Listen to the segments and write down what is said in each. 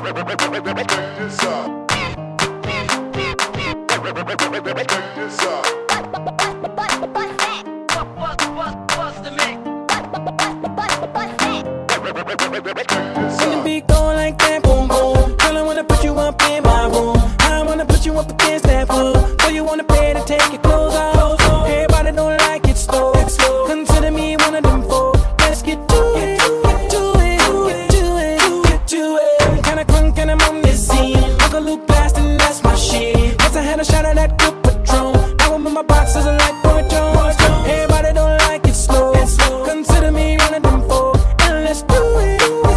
the beat go like that, boom boom. Girl, I wanna put you up in my room. I wanna put you up against that floor. So you wanna pay to take your clothes off. Everybody don't like it slow. Consider me one of them four. Let's get to it, get to it, get to it, get to it. I'm kinda crunk and I'm on this scene. Uncle Luke blasting, that's my shit. Guess I had a shot of that good Patron. Now I'm in my boxes and like Boy Jones. Everybody don't like it slow. Consider me one of them four. And let's do it.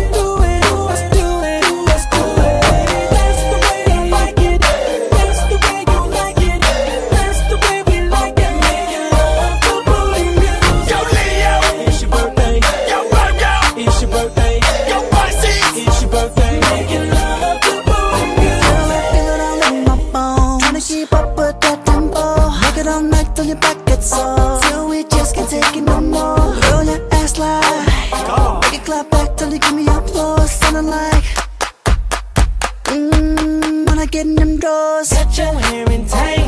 Till your back gets sore, till we just can't take it no more. Roll your ass like, make it clap back till you give me applause. Sounding like, when I get in them doors. Got your hair in tight.